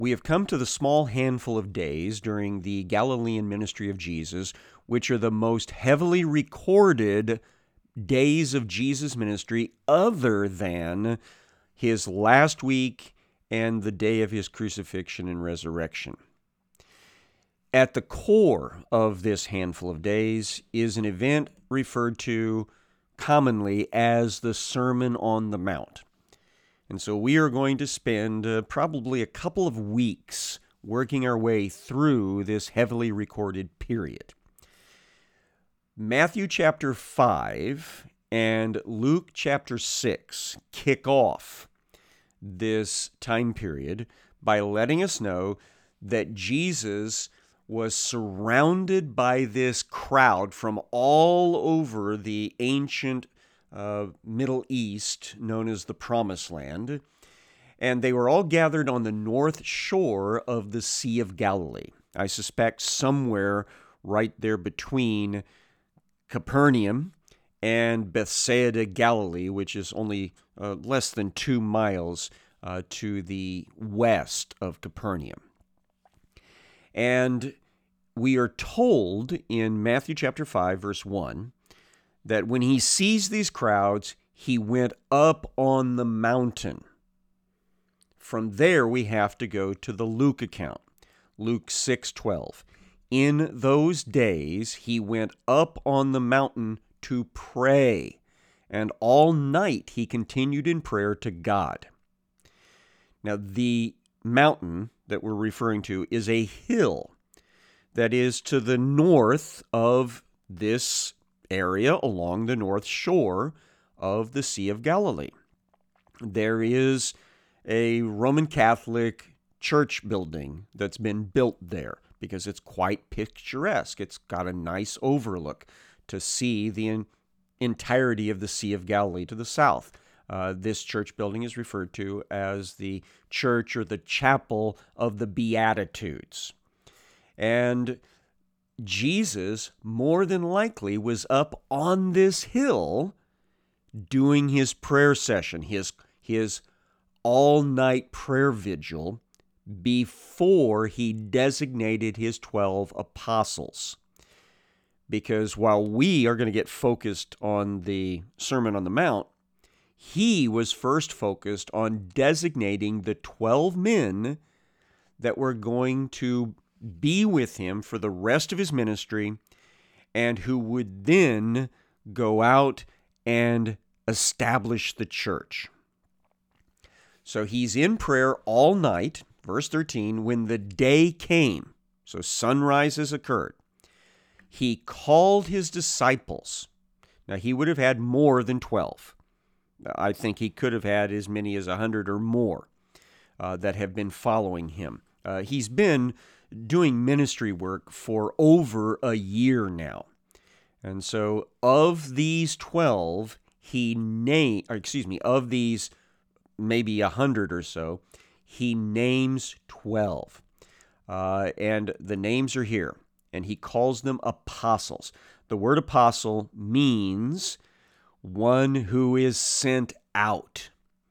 We have come to the small handful of days during the Galilean ministry of Jesus, which are the most heavily recorded days of Jesus' ministry other than his last week and the day of his crucifixion and resurrection. At the core of this handful of days is an event referred to commonly as the Sermon on the Mount. And so we are going to spend probably a couple of weeks working our way through this heavily recorded period. Matthew chapter 5 and Luke chapter 6 kick off this time period by letting us know that Jesus was surrounded by this crowd from all over the ancient Middle East, known as the Promised Land, and they were all gathered on the north shore of the Sea of Galilee. I suspect somewhere right there between Capernaum and Bethsaida, Galilee, which is only less than 2 miles to the west of Capernaum. And we are told in Matthew chapter 5, verse 1, that when he sees these crowds, he went up on the mountain. From there, we have to go to the Luke account, Luke 6:12. In those days, he went up on the mountain to pray, and all night he continued in prayer to God. Now, the mountain that we're referring to is a hill that is to the north of this area along the north shore of the Sea of Galilee. There is a Roman Catholic church building that's been built there because it's quite picturesque. It's got a nice overlook to see the entirety of the Sea of Galilee to the south. This church building is referred to as the church or the chapel of the Beatitudes. And Jesus, more than likely, was up on this hill doing his prayer session, his all-night prayer vigil, before he designated his 12 apostles. Because while we are going to get focused on the Sermon on the Mount, he was first focused on designating the 12 men that were going to be with him for the rest of his ministry, and who would then go out and establish the church. So he's in prayer all night, verse 13, when the day came, so sunrise has occurred. He called his disciples. Now, he would have had more than 12. I think he could have had as many as 100 or more that have been following him. He's been doing ministry work for over a year now. And so of these 12, of these maybe 100 or so, he names 12. And the names are here. And he calls them apostles. The word apostle means one who is sent out.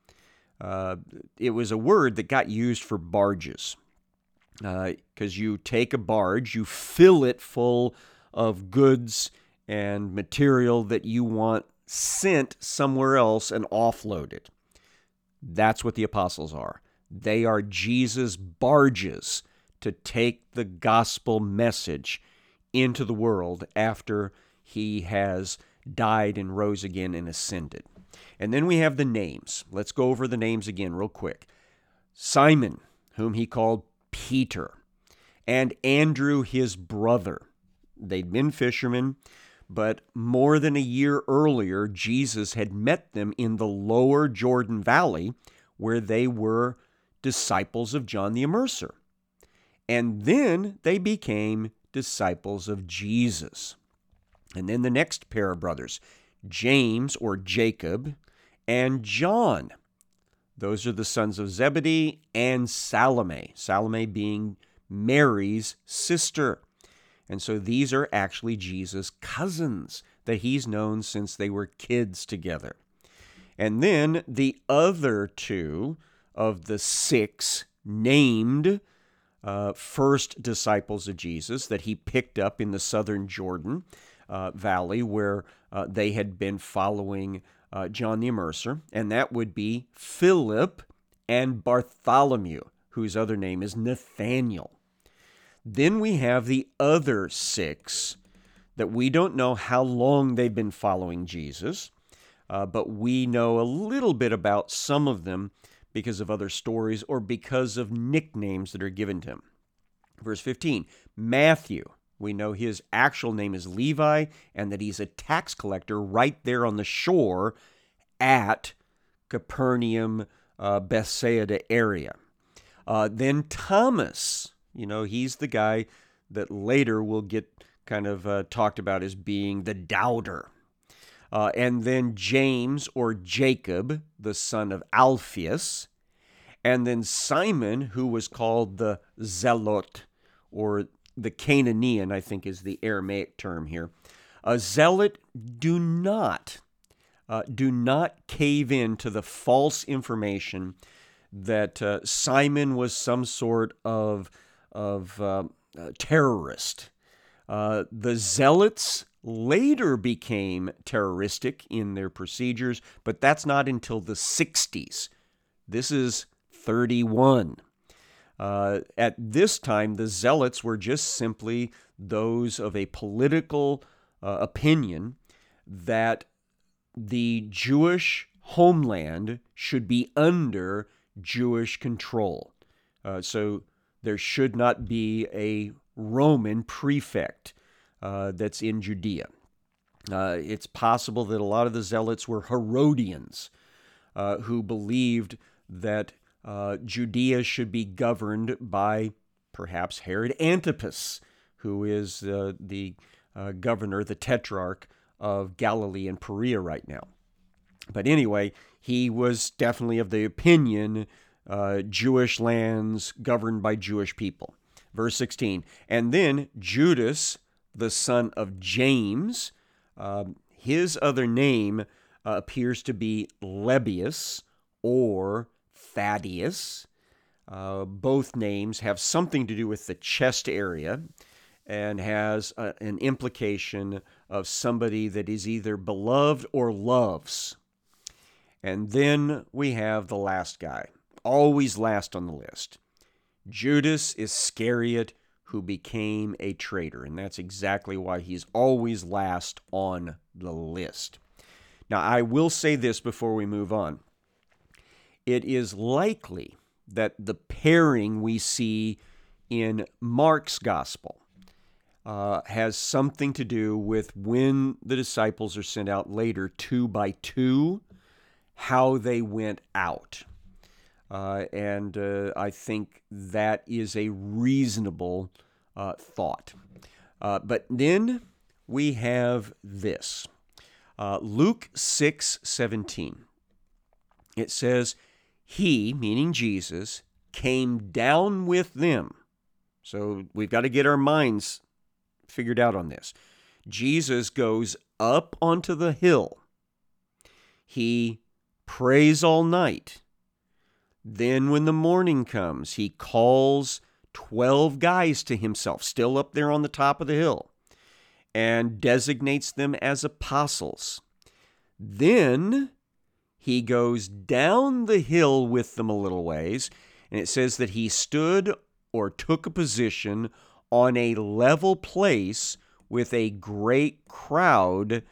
It was a word that got used for barges. Because you take a barge, you fill it full of goods and material that you want sent somewhere else and offloaded. That's what the apostles are. They are Jesus' barges to take the gospel message into the world after he has died and rose again and ascended. And then we have the names. Let's go over the names again real quick. Simon, whom he called Peter, and Andrew, his brother. They'd been fishermen, but more than a year earlier, Jesus had met them in the lower Jordan Valley, where they were disciples of John the Immerser. And then they became disciples of Jesus. And then the next pair of brothers, James or Jacob and John. Those are the sons of Zebedee and Salome. Salome being Mary's sister. And so these are actually Jesus' cousins that he's known since they were kids together. And then the other two of the 6 named first disciples of Jesus that he picked up in the southern Jordan Valley where they had been following John the Immerser, and that would be Philip and Bartholomew, whose other name is Nathaniel. Then we have the other 6 that we don't know how long they've been following Jesus, but we know a little bit about some of them because of other stories or because of nicknames that are given to him. Verse 15, Matthew. We know his actual name is Levi and that he's a tax collector right there on the shore at Capernaum, Bethsaida area. Then Thomas, he's the guy that later will get kind of talked about as being the doubter. And then James or Jacob, the son of Alphaeus. And then Simon, who was called the Zealot, or the Canaanean, I think is the Aramaic term here. A zealot, do not cave in to the false information that Simon was some sort of terrorist. The zealots later became terroristic in their procedures, but that's not until the 60s. This is 31. At this time, the zealots were just simply those of a political opinion that the Jewish homeland should be under Jewish control. So there should not be a Roman prefect that's in Judea. It's possible that a lot of the zealots were Herodians who believed that Judea should be governed by perhaps Herod Antipas, who is the governor, the tetrarch of Galilee and Perea right now. But anyway, he was definitely of the opinion Jewish lands governed by Jewish people. Verse 16, and then Judas, the son of James, his other name appears to be Lebbaeus or Thaddeus. Both names have something to do with the chest area and has an implication of somebody that is either beloved or loves. And then we have the last guy, always last on the list, Judas Iscariot, who became a traitor. And that's exactly why he's always last on the list. Now, I will say this before we move on. It is likely that the pairing we see in Mark's gospel has something to do with when the disciples are sent out later, 2 by 2, how they went out. And I think that is a reasonable thought. But then we have this. Luke 6:17. It says, he, meaning Jesus, came down with them. So we've got to get our minds figured out on this. Jesus goes up onto the hill. He prays all night. Then when the morning comes, he calls 12 guys to himself, still up there on the top of the hill, and designates them as apostles. Then he goes down the hill with them a little ways, and it says that he stood or took a position on a level place with a great crowd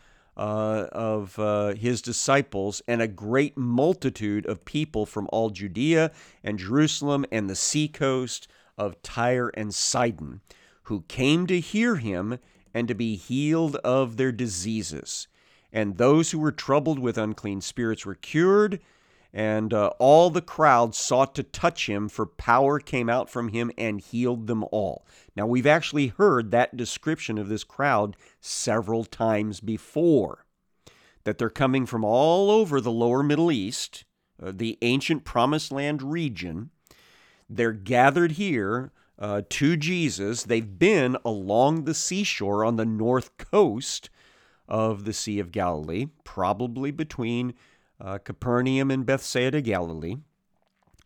of his disciples and a great multitude of people from all Judea and Jerusalem and the seacoast of Tyre and Sidon, who came to hear him and to be healed of their diseases. And those who were troubled with unclean spirits were cured, and all the crowd sought to touch him, for power came out from him and healed them all. Now, we've actually heard that description of this crowd several times before, that they're coming from all over the lower Middle East, the ancient Promised Land region. They're gathered here to Jesus. They've been along the seashore on the north coast of the Sea of Galilee, probably between Capernaum and Bethsaida, Galilee.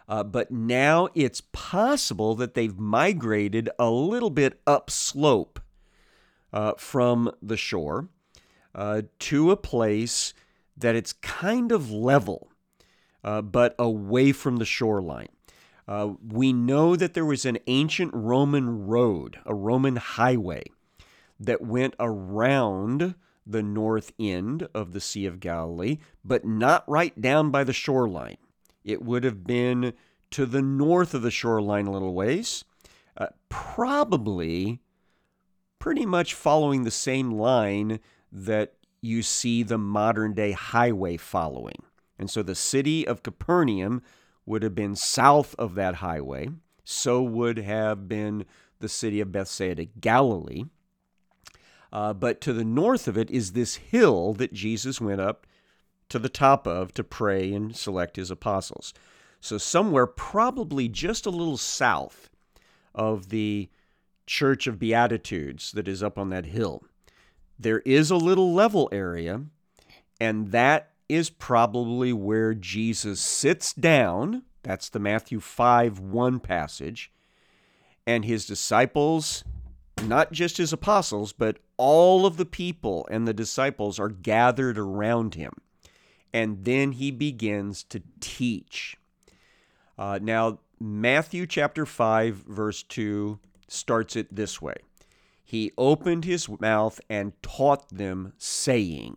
But now it's possible that they've migrated a little bit upslope from the shore to a place that it's kind of level, but away from the shoreline. We know that there was an ancient Roman road, a Roman highway, that went around the north end of the Sea of Galilee, but not right down by the shoreline. It would have been to the north of the shoreline a little ways, probably pretty much following the same line that you see the modern-day highway following. And so the city of Capernaum would have been south of that highway. So would have been the city of Bethsaida, Galilee. But to the north of it is this hill that Jesus went up to the top of to pray and select his apostles. So somewhere probably just a little south of the Church of Beatitudes that is up on that hill, there is a little level area, and that is probably where Jesus sits down. That's the Matthew 5:1 passage. And his disciples, not just his apostles, but all of the people and the disciples are gathered around him. And then he begins to teach. Now, Matthew chapter 5, verse 2 starts it this way. He opened his mouth and taught them, saying.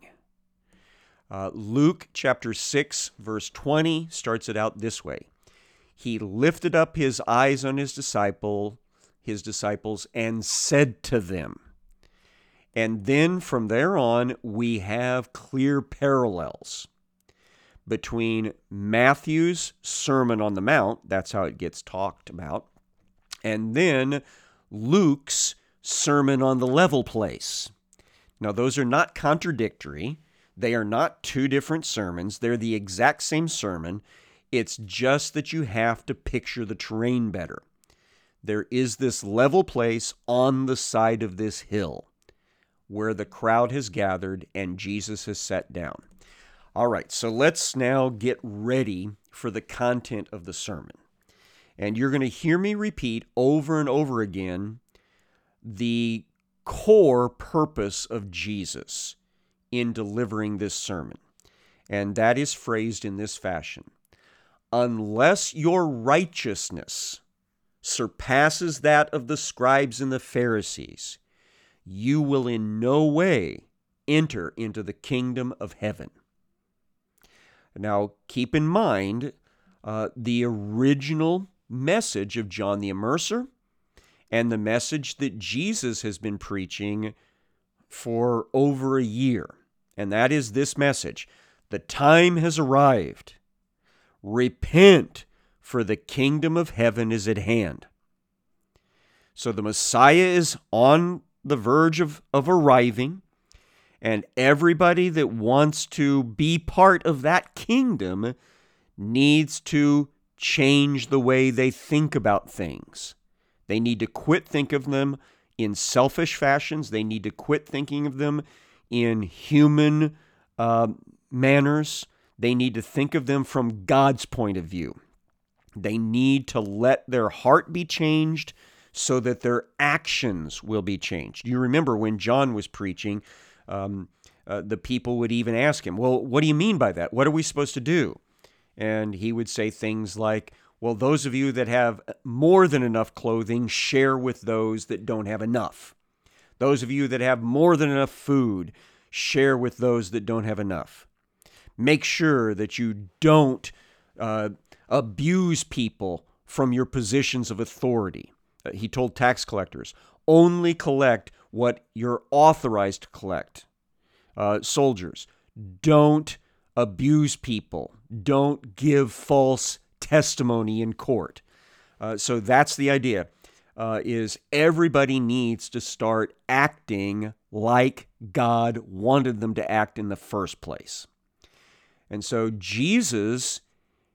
Luke chapter 6, verse 20 starts it out this way. He lifted up his eyes on his disciples, and said to them. And then from there on, we have clear parallels between Matthew's Sermon on the Mount, that's how it gets talked about, and then Luke's Sermon on the Level Place. Now, those are not contradictory. They are not two different sermons. They're the exact same sermon. It's just that you have to picture the terrain better. There is this level place on the side of this hill where the crowd has gathered and Jesus has sat down. All right, so let's now get ready for the content of the sermon. And you're going to hear me repeat over and over again the core purpose of Jesus in delivering this sermon. And that is phrased in this fashion. Unless your righteousness surpasses that of the scribes and the Pharisees, you will in no way enter into the kingdom of heaven. Now, keep in mind the original message of John the Immerser and the message that Jesus has been preaching for over a year. And that is this message. The time has arrived. Repent, for the kingdom of heaven is at hand. So the Messiah is on the verge of arriving, and everybody that wants to be part of that kingdom needs to change the way they think about things. They need to quit thinking of them in selfish fashions. They need to quit thinking of them in human manners. They need to think of them from God's point of view. They need to let their heart be changed so that their actions will be changed. You remember when John was preaching, the people would even ask him, well, what do you mean by that? What are we supposed to do? And he would say things like, well, those of you that have more than enough clothing, share with those that don't have enough. Those of you that have more than enough food, share with those that don't have enough. Make sure that you don't abuse people from your positions of authority. He told tax collectors, only collect what you're authorized to collect. Soldiers, don't abuse people. Don't give false testimony in court. So that's the idea, is everybody needs to start acting like God wanted them to act in the first place. And so Jesus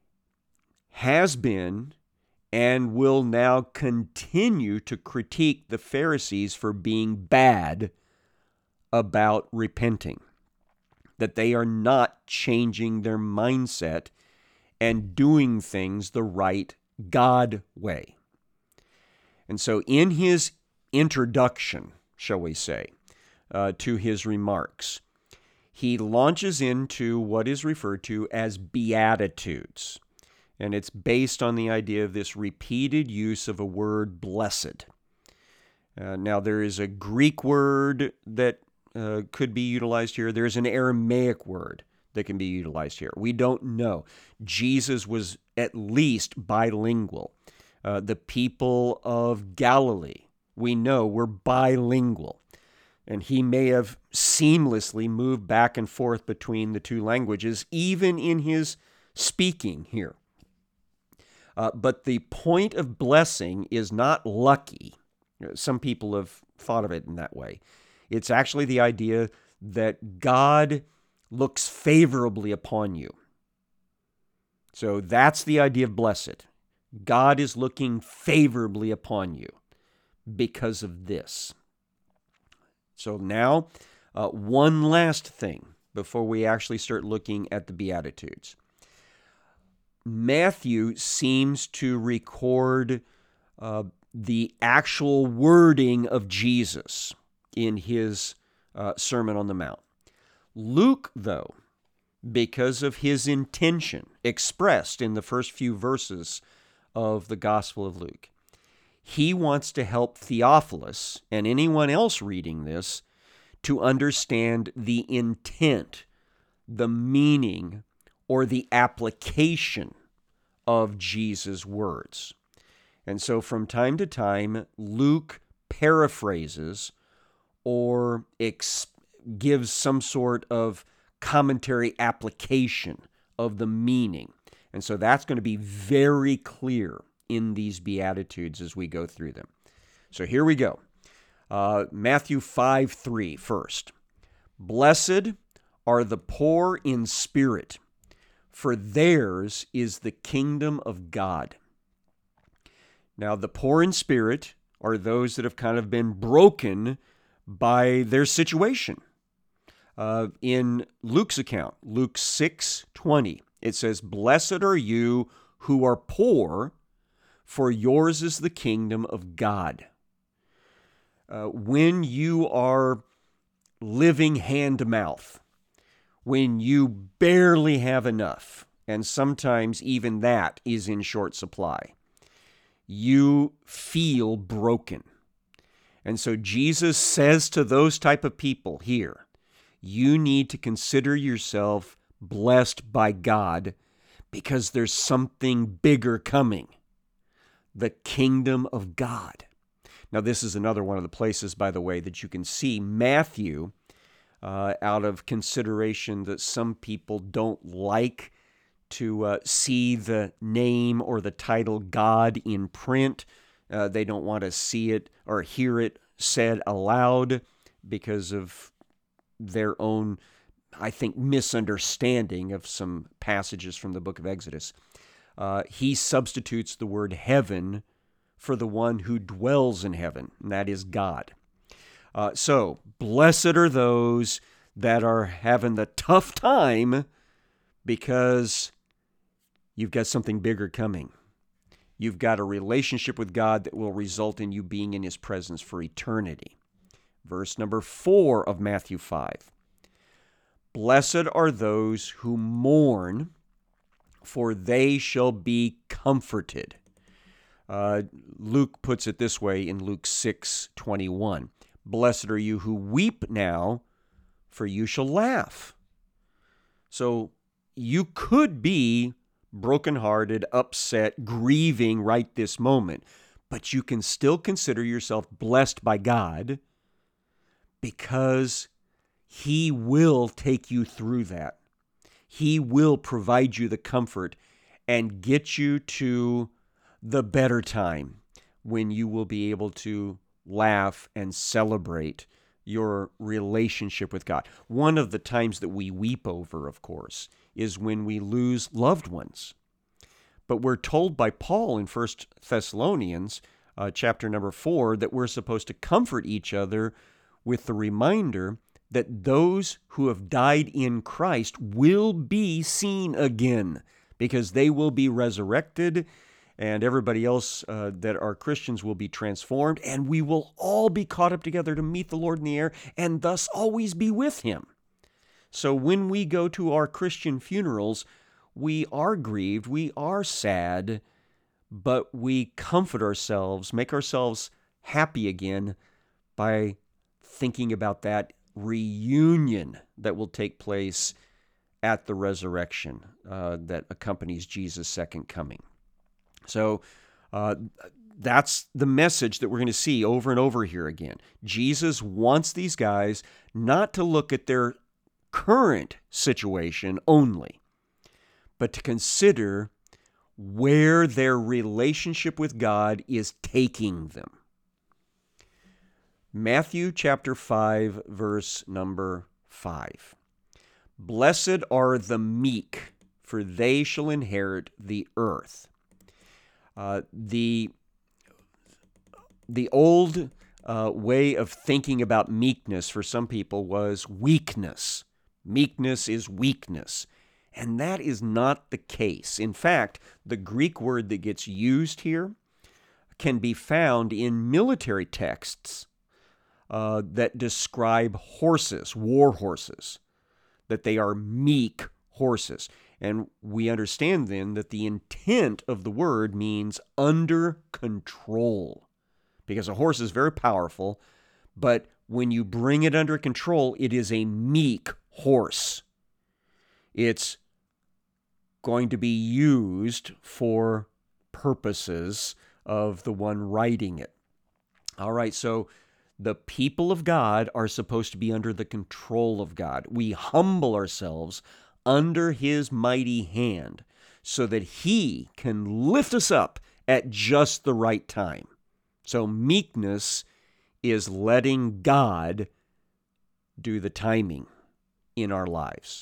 has been and will now continue to critique the Pharisees for being bad about repenting, that they are not changing their mindset and doing things the right God way. And so in his introduction, shall we say, to his remarks, he launches into what is referred to as Beatitudes. And it's based on the idea of this repeated use of a word, blessed. Now, there is a Greek word that could be utilized here. There's an Aramaic word that can be utilized here. We don't know. Jesus was at least bilingual. The people of Galilee, we know, were bilingual. And he may have seamlessly moved back and forth between the two languages, even in his speaking here. But the point of blessing is not lucky. Some people have thought of it in that way. It's actually the idea that God looks favorably upon you. So that's the idea of blessed. God is looking favorably upon you because of this. So now, one last thing before we actually start looking at the Beatitudes. Matthew seems to record the actual wording of Jesus in his Sermon on the Mount. Luke, though, because of his intention expressed in the first few verses of the Gospel of Luke, he wants to help Theophilus and anyone else reading this to understand the intent, the meaning, or the application of Jesus' words. And so from time to time, Luke paraphrases or gives some sort of commentary application of the meaning. And so that's going to be very clear in these Beatitudes as we go through them. So here we go. Matthew 5:3 first. Blessed are the poor in spirit, for theirs is the kingdom of God. Now, the poor in spirit are those that have kind of been broken by their situation. In Luke's account, Luke 6:20, it says, "Blessed are you who are poor, for yours is the kingdom of God." When you are living hand to mouth, when you barely have enough, and sometimes even that is in short supply, you feel broken. And so Jesus says to those type of people here, you need to consider yourself blessed by God because there's something bigger coming, the kingdom of God. Now, this is another one of the places, by the way, that you can see Matthew, out of consideration that some people don't like to see the name or the title God in print. They don't want to see it or hear it said aloud because of their own, I think, misunderstanding of some passages from the book of Exodus. He substitutes the word heaven for the one who dwells in heaven, and that is God. So, blessed are those that are having the tough time because you've got something bigger coming. You've got a relationship with God that will result in you being in His presence for eternity. Verse number 4 of Matthew 5. Blessed are those who mourn, for they shall be comforted. Luke puts it this way in Luke 6:21. Blessed are you who weep now, for you shall laugh. So you could be brokenhearted, upset, grieving right this moment, but you can still consider yourself blessed by God because He will take you through that. He will provide you the comfort and get you to the better time when you will be able to laugh and celebrate your relationship with God. One of the times that we weep over, of course, is when we lose loved ones. But we're told by Paul in 1 Thessalonians chapter number 4 that we're supposed to comfort each other with the reminder that those who have died in Christ will be seen again because they will be resurrected, and everybody else that are Christians will be transformed, and we will all be caught up together to meet the Lord in the air, and thus always be with Him. So when we go to our Christian funerals, we are grieved, we are sad, but we comfort ourselves, make ourselves happy again by thinking about that reunion that will take place at the resurrection that accompanies Jesus' second coming. So that's the message that we're going to see over and over here again. Jesus wants these guys not to look at their current situation only, but to consider where their relationship with God is taking them. Matthew chapter 5, verse number 5. Blessed are the meek, for they shall inherit the earth. The old way of thinking about meekness for some people was weakness. Meekness is weakness. And that is not the case. In fact, the Greek word that gets used here can be found in military texts that describe horses, war horses, that they are meek horses. And we understand then that the intent of the word means under control, because a horse is very powerful, but when you bring it under control, it is a meek horse. It's going to be used for purposes of the one riding it. All right, so the people of God are supposed to be under the control of God. We humble ourselves under His mighty hand so that He can lift us up at just the right time. So meekness is letting God do the timing in our lives.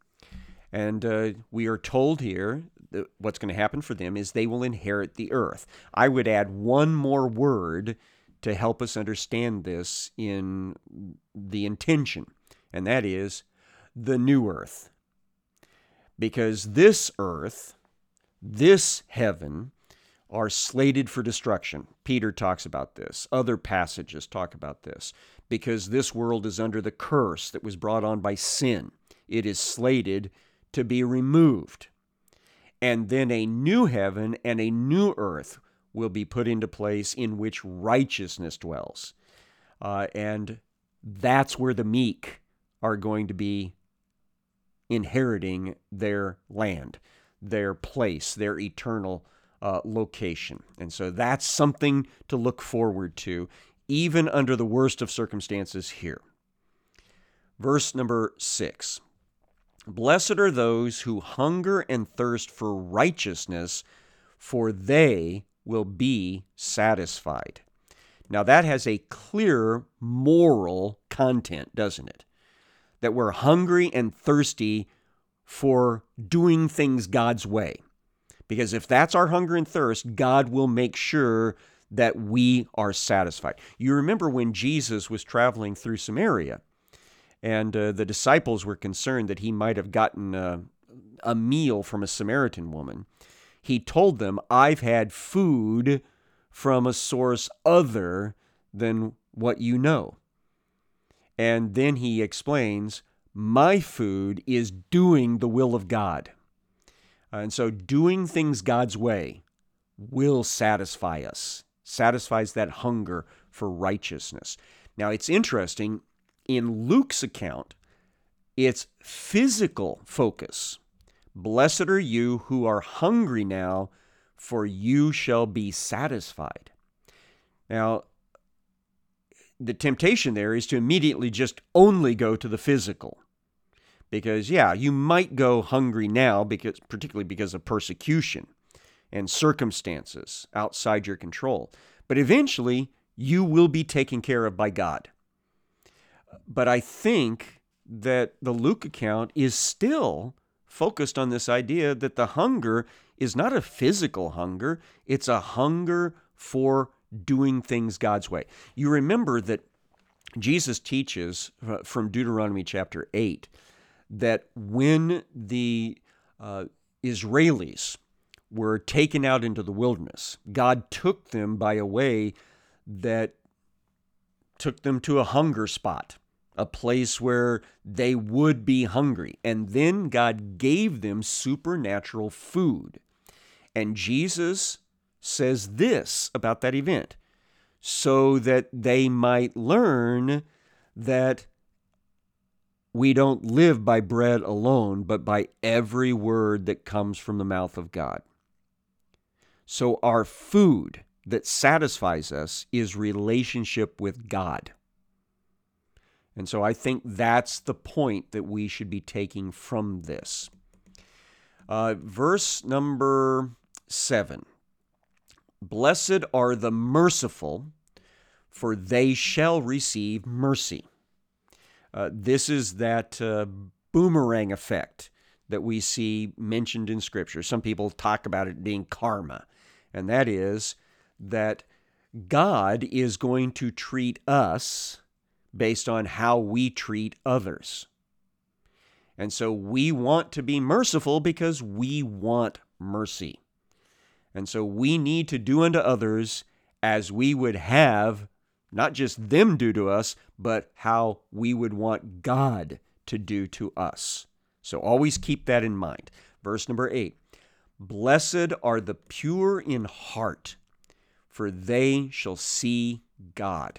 And we are told here that what's going to happen for them is they will inherit the earth. I would add one more word to help us understand this in the intention, and that is the new earth. Because this earth, this heaven, are slated for destruction. Peter talks about this. Other passages talk about this. Because this world is under the curse that was brought on by sin. It is slated to be removed. And then a new heaven and a new earth will be put into place in which righteousness dwells. And that's where the meek are going to be inheriting their land, their place, their eternal location. And so that's something to look forward to, even under the worst of circumstances here. Verse number 6. Blessed are those who hunger and thirst for righteousness, for they will be satisfied. Now that has a clear moral content, doesn't it? That we're hungry and thirsty for doing things God's way. Because if that's our hunger and thirst, God will make sure that we are satisfied. You remember when Jesus was traveling through Samaria, and the disciples were concerned that He might have gotten a meal from a Samaritan woman. He told them, I've had food from a source other than what you know. And then He explains, my food is doing the will of God. And so doing things God's way will satisfy us, satisfies that hunger for righteousness. Now, it's interesting, in Luke's account, it's physical focus. Blessed are you who are hungry now, for you shall be satisfied. Now, the temptation there is to immediately just only go to the physical. Because, yeah, you might go hungry now, particularly because of persecution and circumstances outside your control. But eventually, you will be taken care of by God. But I think that the Luke account is still focused on this idea that the hunger is not a physical hunger, it's a hunger for doing things God's way. You remember that Jesus teaches from Deuteronomy chapter 8 that when the Israelis were taken out into the wilderness, God took them by a way that took them to a hunger spot, a place where they would be hungry. And then God gave them supernatural food. And Jesus says this about that event, so that they might learn that we don't live by bread alone, but by every word that comes from the mouth of God. So our food that satisfies us is relationship with God. And so I think that's the point that we should be taking from this. Verse number 7. Blessed are the merciful, for they shall receive mercy. This is that boomerang effect that we see mentioned in Scripture. Some people talk about it being karma, and that is that God is going to treat us based on how we treat others. And so we want to be merciful because we want mercy. And so we need to do unto others as we would have not just them do to us, but how we would want God to do to us. So always keep that in mind. Verse number 8, blessed are the pure in heart, for they shall see God.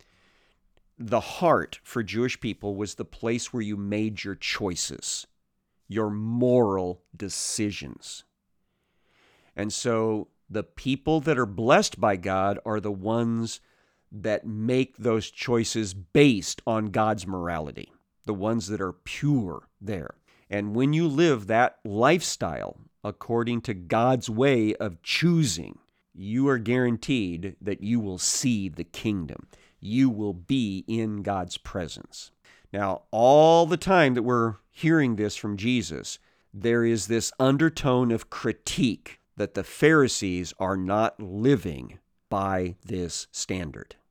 The heart for Jewish people was the place where you made your choices, your moral decisions. And so the people that are blessed by God are the ones that make those choices based on God's morality, the ones that are pure there. And when you live that lifestyle according to God's way of choosing, you are guaranteed that you will see the kingdom. You will be in God's presence. Now, all the time that we're hearing this from Jesus, there is this undertone of critique that the Pharisees are not living by this standard.